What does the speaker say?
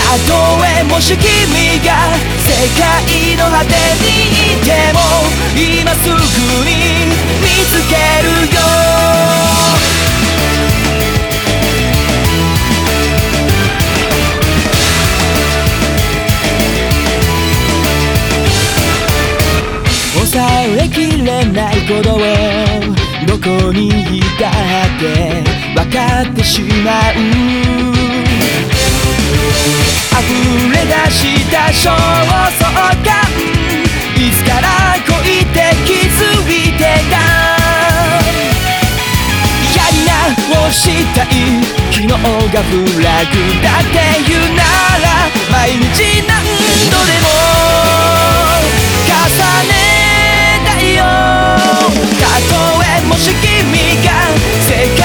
とえもし君が世界の果てにいても今すぐに見つけるよ。抑えきれないことをどこにいたって分かってしまう。溢れ出した焦燥感、いつから恋って気づいてた。やり直したい昨日がフラグだって言うなら毎日何度でも重ねたいよ。たとえもし君が世界